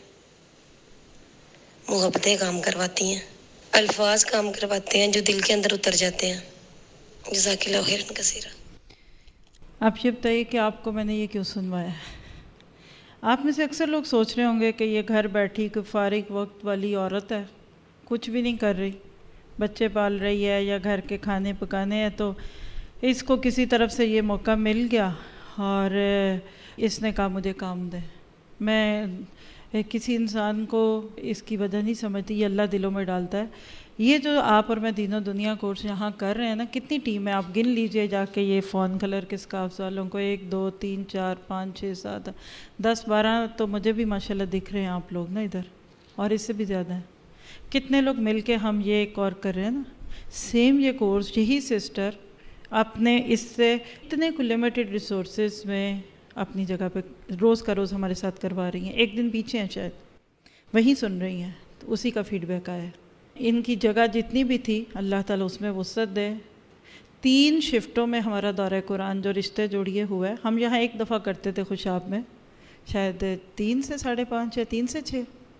محبتیں کام کرواتی ہیں، الفاظ کام کرواتے ہیں جو دل کے اندر اتر جاتے ہیں. جزاک اللہ خیرن کثیرہ. آپ یہ بتائیے کہ آپ کو میں نے یہ کیوں سنوایا ہے؟ آپ میں سے اکثر لوگ سوچ رہے ہوں گے کہ یہ گھر بیٹھی کوئی فارغ وقت والی عورت ہے، کچھ بھی نہیں کر رہی، بچے پال رہی ہے یا گھر کے کھانے پکانے ہیں، تو اس کو کسی طرف سے یہ موقع مل گیا اور اس نے کہا مجھے کام دے۔ میں کسی انسان کو اس کی وجہ نہیں سمجھتی، یہ اللہ دلوں میں ڈالتا ہے۔ یہ جو آپ اور میں دینوں دنیا کورس یہاں کر رہے ہیں نا، کتنی ٹیم ہے آپ گن لیجئے جا کے، یہ فون کلر کے اسکارف والوں کو 1 2 3 4 5 6 7 10 12 تو مجھے بھی ماشاءاللہ دکھ رہے ہیں آپ لوگ نا ادھر، اور اس سے بھی زیادہ ہیں۔ کتنے لوگ مل کے ہم یہ ایک اور کر رہے ہیں نا سیم یہ کورس، یہی سسٹر اپنے اس سے اتنے کو لمیٹڈ ریسورسز میں اپنی جگہ پہ روز کا روز ہمارے ساتھ کروا رہی ہیں۔ ایک دن پیچھے ہیں شاید، وہیں سن رہی ہیں، تو اسی کا فیڈ بیک آیا ہے۔ ان کی جگہ جتنی بھی تھی اللہ تعالیٰ اس میں وسعت دے۔ 3 شفٹوں میں ہمارا دورہ قرآن جو رشتے جوڑیے ہوا ہے، ہم یہاں ایک دفعہ کرتے تھے خوشاب میں، شاید 3 سے 5.5 یا 3 سے 6۔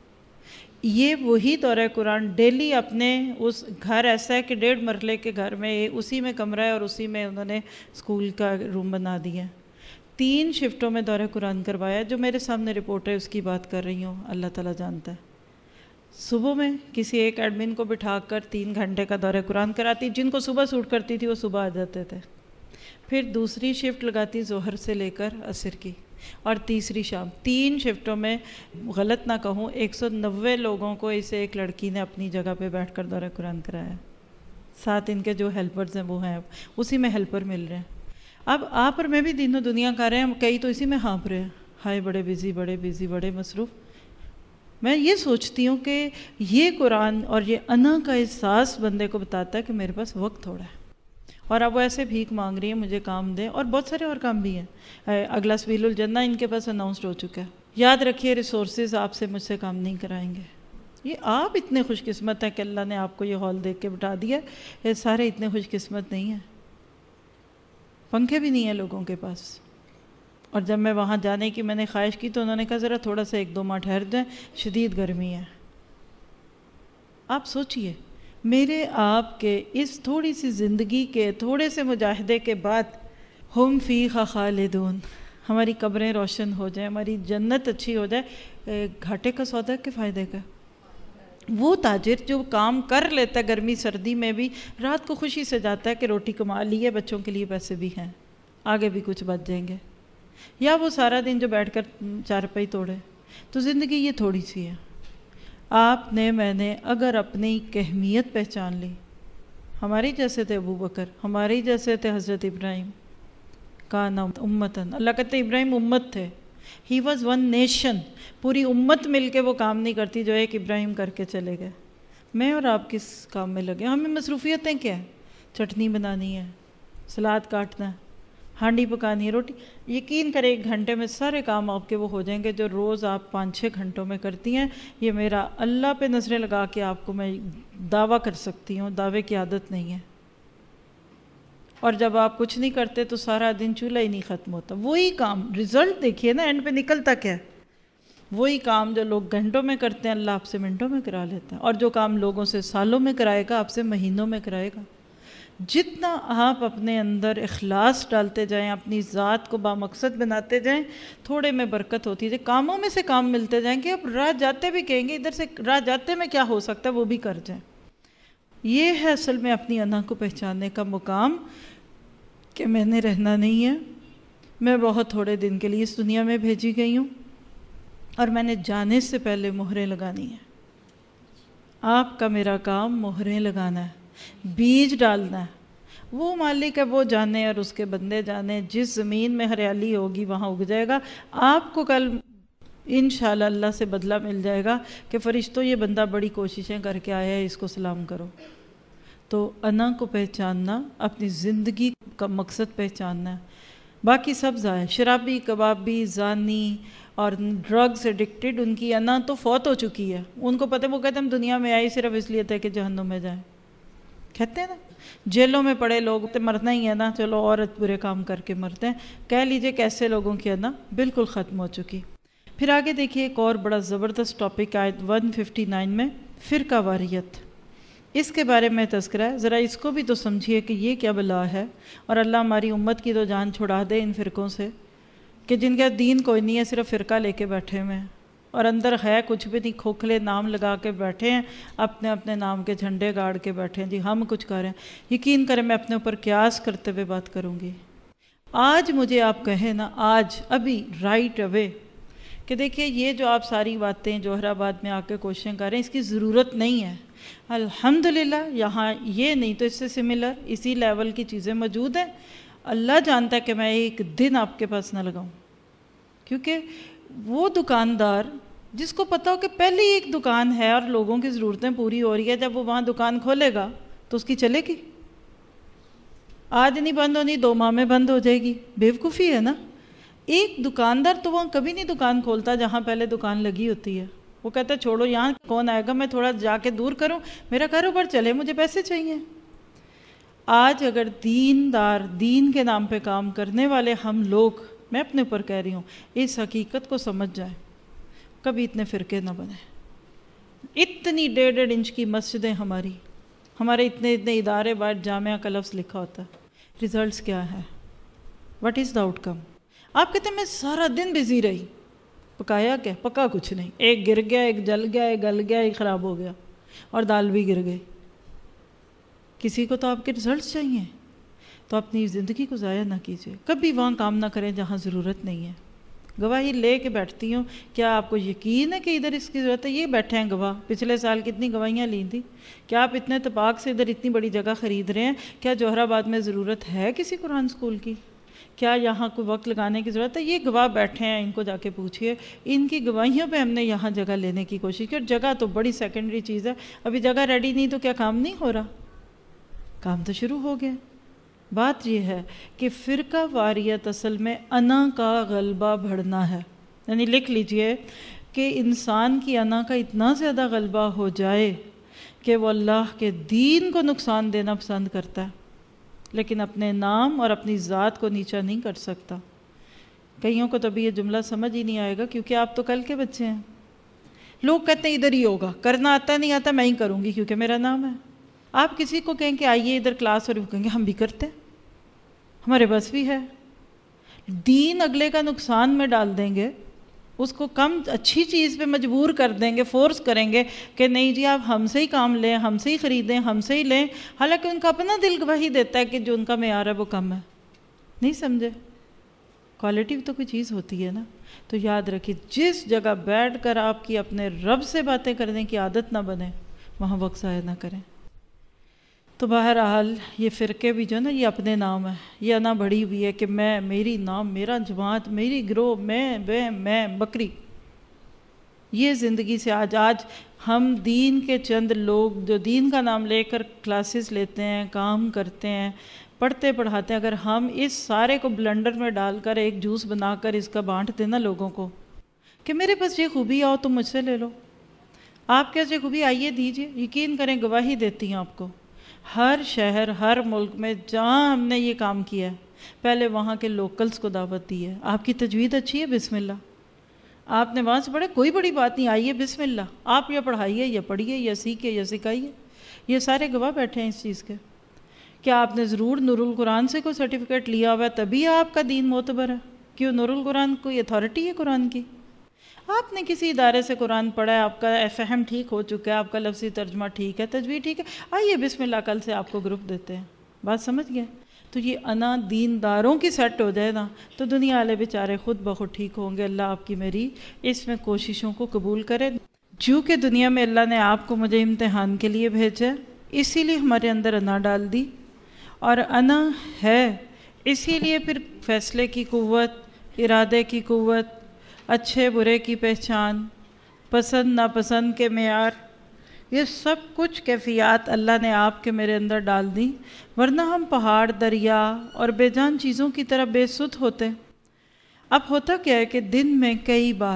یہ وہی دورہ قرآن ڈیلی اپنے اس گھر ایسا ہے کہ 1.5 مرلے کے گھر میں اسی میں کمرہ ہے اور اسی میں انہوں نے اسکول کا روم بنا دیا ہے۔ 3 شفٹوں میں دورہ قرآن کروایا، جو میرے سامنے رپورٹ ہے اس کی بات کر رہی ہوں، اللہ تعالیٰ جانتا ہے۔ صبح میں کسی ایک ایڈمن کو بٹھا کر 3 گھنٹے کا دورہ قرآن کراتی، جن کو صبح سوٹ کرتی تھی وہ صبح آ جاتے تھے، پھر دوسری شفٹ لگاتی ظہر سے لے کر عصر کی، اور تیسری شام۔ 3 شفٹوں میں غلط نہ کہوں 190 لوگوں کو اسے ایک لڑکی نے اپنی جگہ پہ بیٹھ کر دورہ قرآن کرایا، ساتھ ان کے جو ہیلپرز ہیں وہ ہیں، اسی میں ہیلپر مل رہے ہیں۔ اب آپ اور میں بھی دینوں دنیا کر رہے ہیں، کئی تو اسی میں ہانپ رہے ہیں، ہائے بڑے بزی بڑے مصروف۔ میں یہ سوچتی ہوں کہ یہ قرآن اور یہ انا کا احساس بندے کو بتاتا ہے کہ میرے پاس وقت تھوڑا ہے، اور اب وہ ایسے بھیک مانگ رہی ہیں مجھے کام دیں، اور بہت سارے اور کام بھی ہیں۔ اگلا سبیل الجنہ ان کے پاس اناؤنسڈ ہو چکا ہے۔ یاد رکھیے ریسورسز آپ سے مجھ سے کام نہیں کرائیں گے۔ یہ آپ اتنے خوش قسمت ہیں کہ اللہ نے آپ کو یہ ہال دیکھ کے بٹھا دیا، یہ سارے اتنے خوش قسمت نہیں ہیں۔ پنکھے بھی نہیں ہیں لوگوں کے پاس، اور جب میں وہاں جانے کی میں نے خواہش کی تو انہوں نے کہا ذرا تھوڑا سا 1 2 ماہ ٹھہر جائیں، شدید گرمی ہے۔ آپ سوچئے میرے آپ کے اس تھوڑی سی زندگی کے تھوڑے سے مجاہدے کے بعد ہم فیہا خالدون، ہماری قبریں روشن ہو جائیں، ہماری جنت اچھی ہو جائے، گھاٹے کا سودا کے فائدے کا؟ وہ تاجر جو کام کر لیتا ہے گرمی سردی میں بھی، رات کو خوشی سے جاتا ہے کہ روٹی کما لی ہے، بچوں کے لیے پیسے بھی ہیں، آگے بھی کچھ بچ جائیں گے، یا وہ سارا دن جو بیٹھ کر چارپائی توڑے۔ تو زندگی یہ تھوڑی سی ہے۔ آپ نے میں نے اگر اپنی اہمیت پہچان لی، ہماری جیسے تھے ابو بکر، ہماری جیسے تھے حضرت ابراہیم، کان امتن، اللہ کہتے ابراہیم امت تھے، ہی واز ون نیشن، پوری امت مل کے وہ کام نہیں کرتی جو ایک ابراہیم کر کے چلے گئے۔ میں اور آپ کس کام میں لگے؟ ہمیں مصروفیتیں کیا ہیں؟ چٹنی بنانی ہے، سلاد کاٹنا ہے، ہانڈی پکانی ہے، روٹی۔ یقین کریں 1 گھنٹے میں سارے کام آپ کے وہ ہو جائیں گے جو روز آپ 5 6 گھنٹوں میں کرتی ہیں۔ یہ میرا اللہ پہ نظریں لگا کے آپ کو میں دعویٰ کر سکتی ہوں، دعوے کی عادت نہیں ہے۔ اور جب آپ کچھ نہیں کرتے تو سارا دن چولہا ہی نہیں ختم ہوتا، وہی کام، رزلٹ دیکھیے نا اینڈ پہ نکلتا کیا ہے؟ وہی کام جو لوگ گھنٹوں میں کرتے ہیں اللہ آپ سے منٹوں میں کرا لیتا ہے، اور جو کام لوگوں سے سالوں میں کرائے گا آپ سے مہینوں میں کرائے گا۔ جتنا آپ اپنے اندر اخلاص ڈالتے جائیں، اپنی ذات کو بامقصد بناتے جائیں، تھوڑے میں برکت ہوتی ہے، کاموں میں سے کام ملتے جائیں گے۔ اب راہ جاتے بھی کہیں گے ادھر سے راہ جاتے میں کیا ہو سکتا ہے وہ بھی کر جائیں۔ یہ ہے اصل میں اپنی انا کو پہچاننے کا مقام، کہ میں نے رہنا نہیں ہے، میں بہت تھوڑے دن کے لیے اس دنیا میں بھیجی گئی ہوں، اور میں نے جانے سے پہلے مہریں لگانی ہیں۔ آپ کا میرا کام مہریں لگانا ہے، بیج ڈالنا ہے۔ وہ مالک ہے وہ جانے اور اس کے بندے جانے، جس زمین میں ہریالی ہوگی وہاں اگ جائے گا۔ آپ کو کل انشاءاللہ اللہ سے بدلہ مل جائے گا کہ فرشتوں یہ بندہ بڑی کوششیں کر کے آیا ہے، اس کو سلام کرو۔ تو انا کو پہچاننا، اپنی زندگی کا مقصد پہچاننا ہے۔ باقی سب ضائع، شرابی، کبابی، زانی اور ڈرگز ایڈکٹڈ، ان کی انا تو فوت ہو چکی ہے۔ ان کو پتہ، وہ کہتے ہیں ہم دنیا میں آئے صرف اس لیے تھے کہ جہنم میں جائیں، کہتے ہیں نا، جیلوں میں پڑے لوگ تو مرنا ہی ہے نا، چلو اور برے کام کر کے مرتے ہیں۔ کہہ لیجئے کیسے لوگوں کی انا بالکل ختم ہو چکی۔ پھر آگے دیکھیے ایک اور بڑا زبردست ٹاپک آیت 159 میں، فرقہ واریت۔ اس کے بارے میں تذکرہ ہے، ذرا اس کو بھی تو سمجھیے کہ یہ کیا بلا ہے، اور اللہ ہماری امت کی تو جان چھڑا دے ان فرقوں سے کہ جن کا دین کوئی نہیں ہے، صرف فرقہ لے کے بیٹھے ہوئے ہیں اور اندر ہے کچھ بھی نہیں، کھوکھلے نام لگا کے بیٹھے ہیں، اپنے اپنے نام کے جھنڈے گاڑ کے بیٹھے ہیں، جی ہم کچھ کریں۔ یقین کریں میں اپنے اوپر قیاس کرتے ہوئے بات کروں گی۔ آج مجھے آپ کہیں نا، آج ابھی رائٹ اوے کہ دیکھیے یہ جو آپ ساری باتیں جوہر آباد میں آ کے کوششیں کر رہے ہیں، اس کی ضرورت نہیں ہے۔ الحمدللہ یہاں یہ نہیں تو اس سے سملر اسی لیول کی چیزیں موجود ہیں۔ اللہ جانتا ہے کہ میں ایک دن آپ کے پاس نہ لگاؤں، کیونکہ وہ دکاندار جس کو پتا ہو کہ پہلی ایک دکان ہے اور لوگوں کی ضرورتیں پوری ہو رہی ہے، جب وہ وہاں دکان کھولے گا تو اس کی چلے گی؟ آج نہیں بند ہونی، 2 ماہ میں بند ہو جائے گی۔ بیوقوفی ہے نا۔ ایک دکاندار تو وہاں کبھی نہیں دکان کھولتا جہاں پہلے دکان لگی ہوتی ہے، وہ کہتا ہے چھوڑو یہاں کون آئے گا، میں تھوڑا جا کے دور کروں، میرا کاروبار چلے، مجھے پیسے چاہیے۔ آج اگر دیندار، دین کے نام پہ کام کرنے والے ہم لوگ، میں اپنے اوپر کہہ رہی ہوں، اس حقیقت کو سمجھ جائیں، کبھی اتنے فرقے نہ بنیں۔ اتنی 1.5 انچ کی مسجدیں ہمارے اتنے ادارے، باہر جامعہ کا لفظ لکھا ہوتا ہے، ریزلٹس کیا ہے؟ What is the outcome? آپ کہتے ہیں میں سارا دن بزی رہی، پکایا کیا؟ پکا کچھ نہیں، ایک گر گیا، ایک جل گیا، ایک گل گیا، ایک خراب ہو گیا، اور دال بھی گر گئی۔ کسی کو تو آپ کے ریزلٹس چاہیے، تو اپنی زندگی کو ضائع نہ کیجیے، کبھی وہاں کام نہ کریں جہاں ضرورت نہیں ہے۔ گواہی لے کے بیٹھتی ہوں، کیا آپ کو یقین ہے کہ ادھر اس کی ضرورت ہے؟ یہ بیٹھے ہیں گواہ، پچھلے سال کتنی گواہیاں لی تھی۔ کیا آپ اتنے اتفاق سے ادھر اتنی بڑی جگہ خرید رہے ہیں؟ کیا جوہر آباد میں ضرورت ہے کسی قرآن اسکول کی؟ کیا یہاں کوئی وقت لگانے کی ضرورت ہے؟ یہ گواہ بیٹھے ہیں، ان کو جا کے پوچھئے، ان کی گواہیوں پہ ہم نے یہاں جگہ لینے کی کوشش کی، اور جگہ تو بڑی سیکنڈری چیز ہے۔ ابھی جگہ ریڈی نہیں تو کیا کام نہیں ہو رہا؟ کام تو شروع ہو گیا۔ بات یہ ہے کہ فرقہ واریت اصل میں انا کا غلبہ بڑھنا ہے، یعنی لکھ لیجئے کہ انسان کی انا کا اتنا زیادہ غلبہ ہو جائے کہ وہ اللہ کے دین کو نقصان دینا پسند کرتا ہے، لیکن اپنے نام اور اپنی ذات کو نیچا نہیں کر سکتا۔ کئیوں کو تو ابھی یہ جملہ سمجھ ہی نہیں آئے گا، کیونکہ آپ تو کل کے بچے ہیں۔ لوگ کہتے ہیں ادھر ہی ہوگا، کرنا آتا نہیں آتا میں ہی کروں گی کیونکہ میرا نام ہے۔ آپ کسی کو کہیں کہ آئیے ادھر کلاس، اور وہ کہیں گے ہم بھی کرتے ہیں، ہمارے بس بھی ہے۔ دین اگلے کا نقصان میں ڈال دیں گے، اس کو کم اچھی چیز پہ مجبور کر دیں گے، فورس کریں گے کہ نہیں جی آپ ہم سے ہی کام لیں، ہم سے ہی خریدیں، ہم سے ہی لیں، حالانکہ ان کا اپنا دل گواہی دیتا ہے کہ جو ان کا معیار ہے وہ کم ہے۔ نہیں سمجھے؟ کوالٹی تو کوئی چیز ہوتی ہے نا۔ تو یاد رکھیے، جس جگہ بیٹھ کر آپ کی اپنے رب سے باتیں کرنے کی عادت نہ بنے، وہاں وقت ضائع نہ کریں۔ تو بہرحال یہ فرقے بھی جو نا یہ اپنے نام ہے، یہ انا بڑھی ہوئی ہے کہ میں، میری نام، میرا جماعت، میری گروہ، میں بکری۔ یہ زندگی سے آج ہم دین کے چند لوگ جو دین کا نام لے کر کلاسز لیتے ہیں، کام کرتے ہیں، پڑھتے پڑھاتے ہیں، اگر ہم اس سارے کو بلنڈر میں ڈال کر ایک جوس بنا کر اس کا بانٹ دینا لوگوں کو کہ میرے پاس یہ خوبی آؤ تم مجھ سے لے لو، آپ کیسے خوبی آئیے دیجئے، یقین کریں گواہی دیتی ہیں آپ کو۔ ہر شہر، ہر ملک میں جہاں ہم نے یہ کام کیا ہے، پہلے وہاں کے لوکلز کو دعوت دی ہے۔ آپ کی تجوید اچھی ہے، بسم اللہ، آپ نے وہاں سے پڑھا، کوئی بڑی بات نہیں، آئیے بسم اللہ، آپ یا پڑھائیے یا پڑھیے یا سیکھیے یا سکھائیے۔ یہ سارے گواہ بیٹھے ہیں اس چیز کے۔ کیا آپ نے ضرور نور القرآن سے کوئی سرٹیفکیٹ لیا ہوا ہے تبھی آپ کا دین معتبر ہے؟ کیوں نور القرآن کوئی اتھارٹی ہے قرآن کی؟ آپ نے کسی ادارے سے قرآن پڑھا ہے، آپ کا فہم ٹھیک ہو چکا ہے، آپ کا لفظی ترجمہ ٹھیک ہے، تجوید ٹھیک ہے، آئیے بسم اللہ، کل سے آپ کو گروپ دیتے ہیں۔ بات سمجھ گئے؟ تو یہ انا دینداروں کی سیٹ ہو جائے نا تو دنیا والے بیچارے خود بخود ٹھیک ہوں گے۔ اللہ آپ کی میری اس میں کوششوں کو قبول کرے۔ جو کہ دنیا میں اللہ نے آپ کو مجھے امتحان کے لیے بھیجا، اسی لیے ہمارے اندر انا ڈال دی، اور انا ہے اسی لیے پھر فیصلے کی قوت، ارادے کی قوت، اچھے برے کی پہچان، پسند ناپسند کے معیار، یہ سب کچھ کیفیات اللہ نے آپ کے میرے اندر ڈال دی، ورنہ ہم پہاڑ، دریا اور بے جان چیزوں کی طرح بے سدھ ہوتے۔ اب ہوتا کیا ہے کہ دن میں کئی بار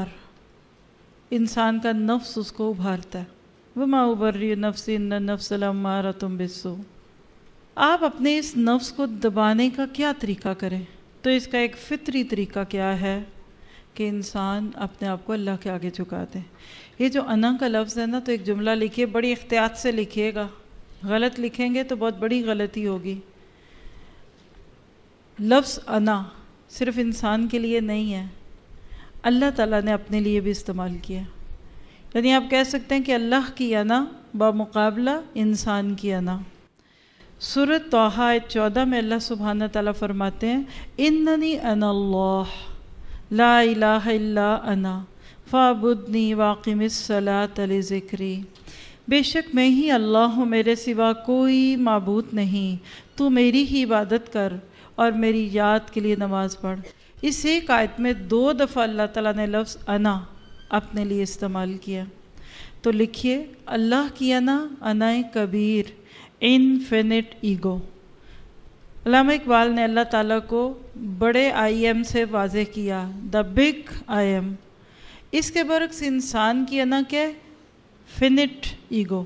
انسان کا نفس اس کو ابھارتا ہے، وَمَا أُبَرِّئُ نَفْسِي إِنَّ النَّفْسَ لَأَمَّارَةٌ بِالسُّوءِ۔ آپ اپنے اس نفس کو دبانے کا کیا طریقہ کریں؟ تو اس کا ایک فطری طریقہ کیا ہے کہ انسان اپنے آپ کو اللہ کے آگے جھکا دے۔ یہ جو انا کا لفظ ہے نا، تو ایک جملہ لکھیے، بڑی احتیاط سے لکھیے گا، غلط لکھیں گے تو بہت بڑی غلطی ہوگی. لفظ انا صرف انسان کے لیے نہیں ہے، اللہ تعالیٰ نے اپنے لیے بھی استعمال کیا. یعنی آپ کہہ سکتے ہیں کہ اللہ کی انا بمقابلہ انسان کی انا. سورۃ طٰہٰ آیت 14 میں اللہ سبحانہ تعالیٰ فرماتے ہیں اننی انا اللہ لا الہ الا انا فاعبدنی واقم الصلاۃ لذکری. بے شک میں ہی اللہ ہوں، میرے سوا کوئی معبود نہیں، تو میری ہی عبادت کر اور میری یاد کے لیے نماز پڑھ. اس ایک آیت میں 2 دفعہ اللہ تعالیٰ نے لفظ انا اپنے لیے استعمال کیا. تو لکھیے اللہ کی انا کبیر، انفینٹ ایگو. علامہ اقبال نے اللہ تعالیٰ کو بڑے آئی ایم سے واضح کیا، دا بگ آئی ایم. اس کے برعکس انسان کی انا کیا ہے؟ Faint ego.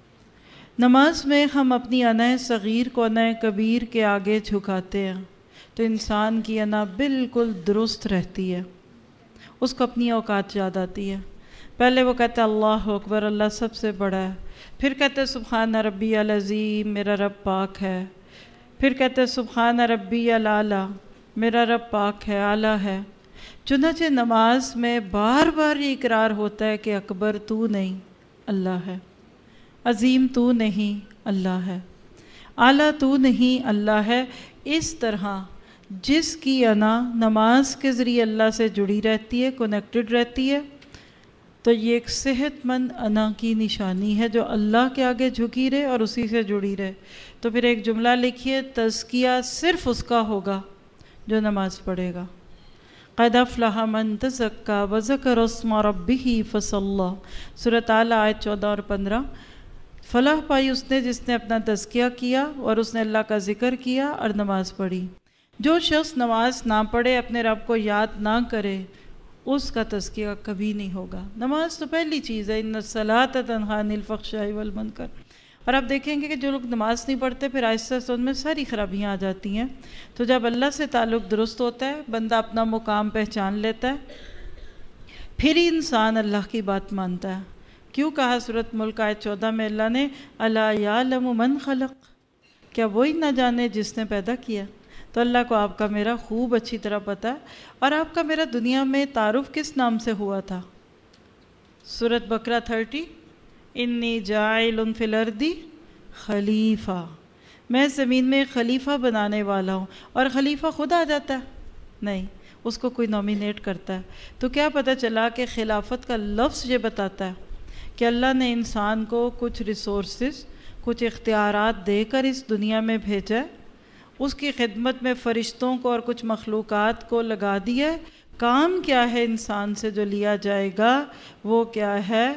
نماز میں ہم اپنی انا صغیر کو انا کبیر کے آگے جھکاتے ہیں تو انسان کی انا بالکل درست رہتی ہے، اس کو اپنی اوقات یاد آتی ہے. پہلے وہ کہتا ہے اللہ اکبر، اللہ سب سے بڑا ہے. پھر کہتے ہیں سبحان ربی العظیم، میرا رب پاک ہے. پھر کہتے ہیں سبحان ربی الاعلیٰ، میرا رب پاک ہے، اعلیٰ ہے. چنانچہ نماز میں بار بار یہ اقرار ہوتا ہے کہ اکبر تو نہیں، اللہ ہے. عظیم تو نہیں، اللہ ہے. اعلیٰ تو نہیں، اللہ ہے. اس طرح جس کی انا نماز کے ذریعے اللہ سے جڑی رہتی ہے، کنیکٹڈ رہتی ہے، تو یہ ایک صحت مند انا کی نشانی ہے جو اللہ کے آگے جھکی رہے اور اسی سے جڑی رہے. تو پھر ایک جملہ لکھیے، تزکیہ صرف اس کا ہوگا جو نماز پڑھے گا. قد افلح من تزکیٰ وذکر اسم ربہ فصلی. سورۃ اعلیٰ آیت 14 اور 15. فلاح پائی اس نے جس نے اپنا تزکیہ کیا اور اس نے اللہ کا ذکر کیا اور نماز پڑھی. جو شخص نماز نہ پڑھے، اپنے رب کو یاد نہ کرے، اس کا تزکیہ کبھی نہیں ہوگا. نماز تو پہلی چیز ہے، ان الصلاۃ تنہیٰ عن الفحشاء والمنکر. اور آپ دیکھیں گے کہ جو لوگ نماز نہیں پڑھتے پھر آہستہ آہستہ ان میں ساری خرابیاں آ جاتی ہیں. تو جب اللہ سے تعلق درست ہوتا ہے، بندہ اپنا مقام پہچان لیتا ہے، پھر ہی انسان اللہ کی بات مانتا ہے. کیوں کہا سورۃ ملک آیت 14 میں اللہ نے الا یعلم من خلق، کیا وہی نہ جانے جس نے پیدا کیا؟ تو اللہ کو آپ کا میرا خوب اچھی طرح پتہ ہے. اور آپ کا میرا دنیا میں تعارف کس نام سے ہوا تھا؟ سورۃ بقرہ 30 انی جاعل فی الارض خلیفہ، میں زمین میں خلیفہ بنانے والا ہوں. اور خلیفہ خود آ جاتا ہے؟ نہیں، اس کو کوئی نومینیٹ کرتا ہے. تو کیا پتہ چلا کہ خلافت کا لفظ یہ بتاتا ہے کہ اللہ نے انسان کو کچھ ریسورسز، کچھ اختیارات دے کر اس دنیا میں بھیجا ہے، اس کی خدمت میں فرشتوں کو اور کچھ مخلوقات کو لگا دیا ہے. کام کیا ہے انسان سے جو لیا جائے گا؟ وہ کیا ہے؟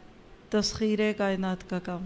تسخیر کائنات کا کام.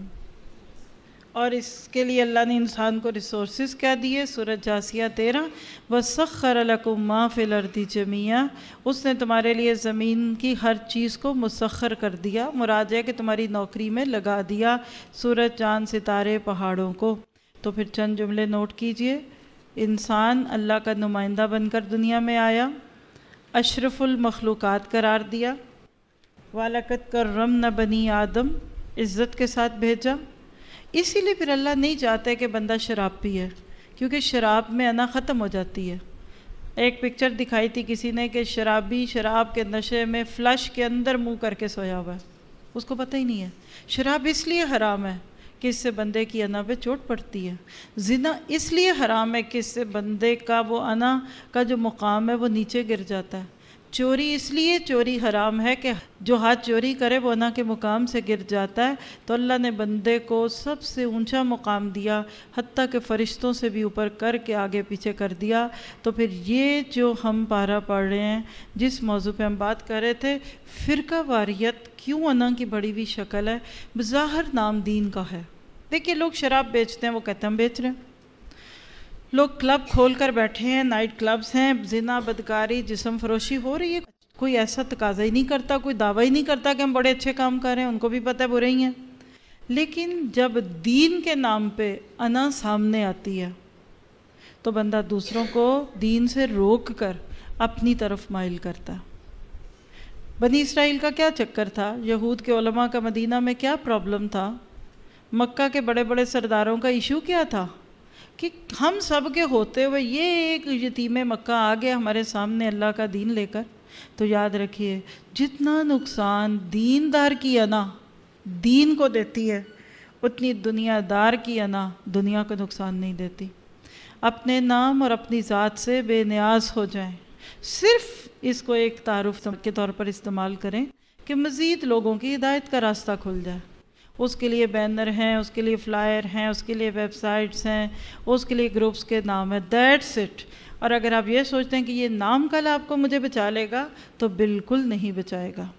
اور اس کے لیے اللہ نے انسان کو ریسورسز کیا دیے؟ سورۃ جاثیہ 13 وَسَخَّرَ لَكُم مَّا فِي الْأَرْضِ جَمِيعًا، اس نے تمہارے لیے زمین کی ہر چیز کو مسخر کر دیا. مراد ہے کہ تمہاری نوکری میں لگا دیا، سورج، چاند، ستارے، پہاڑوں کو. تو پھر چند جملے نوٹ کیجئے. انسان اللہ کا نمائندہ بن کر دنیا میں آیا، اشرف المخلوقات قرار دیا. وَلَقَدْ كَرَّمْنَا بَنِي آدم، عزت کے ساتھ بھیجا. اسی لیے پھر اللہ نہیں چاہتا کہ بندہ شراب پیے، کیونکہ شراب میں انا ختم ہو جاتی ہے. ایک پکچر دکھائی تھی کسی نے کہ شرابی شراب کے نشے میں فلش کے اندر منہ کر کے سویا ہوا ہے، اس کو پتہ ہی نہیں ہے. شراب اس لیے حرام ہے کہ اس سے بندے کی انا پہ چوٹ پڑتی ہے. زنا اس لیے حرام ہے کہ اس سے بندے کا وہ انا کا جو مقام ہے وہ نیچے گر جاتا ہے. چوری اس لیے چوری حرام ہے کہ جو ہاتھ چوری کرے وہ انا کے مقام سے گر جاتا ہے. تو اللہ نے بندے کو سب سے اونچا مقام دیا، حتیٰ کہ فرشتوں سے بھی اوپر کر کے آگے پیچھے کر دیا. تو پھر یہ جو ہم پارہ پڑھ رہے ہیں، جس موضوع پہ ہم بات کر رہے تھے، فرقہ واریت کیوں انا کی بڑی ہوئی شکل ہے؟ بظاہر نام دین کا ہے. دیکھیے لوگ شراب بیچتے ہیں، وہ کہتے ہیں ہم بیچ رہے ہیں. لوگ کلب کھول کر بیٹھے ہیں، نائٹ کلبز ہیں، زنا، بدکاری، جسم فروشی ہو رہی ہے. کوئی ایسا تقاضا ہی نہیں کرتا، کوئی دعویٰ ہی نہیں کرتا کہ ہم بڑے اچھے کام کر رہے ہیں. ان کو بھی پتہ ہے برے ہی ہیں. لیکن جب دین کے نام پہ انا سامنے آتی ہے تو بندہ دوسروں کو دین سے روک کر اپنی طرف مائل کرتا ہے. بنی اسرائیل کا کیا چکر تھا؟ یہود کے علماء کا مدینہ میں کیا پرابلم تھا؟ مکہ کے بڑے بڑے سرداروں کا ایشو کیا تھا کہ ہم سب کے ہوتے ہوئے یہ ایک یتیم مکہ آ گیا ہمارے سامنے اللہ کا دین لے کر. تو یاد رکھیے جتنا نقصان دیندار کی انا دین کو دیتی ہے اتنی دنیا دار کی انا دنیا کو نقصان نہیں دیتی. اپنے نام اور اپنی ذات سے بے نیاز ہو جائیں. صرف اس کو ایک تعارف کے طور پر استعمال کریں کہ مزید لوگوں کی ہدایت کا راستہ کھل جائے. اس کے لیے بینر ہیں، اس کے لیے فلائر ہیں، اس کے لیے ویب سائٹس ہیں، اس کے لیے گروپس کے نام ہیں. That's it. اور اگر آپ یہ سوچتے ہیں کہ یہ نام کل آپ کو مجھے بچا لے گا تو بالکل نہیں بچائے گا.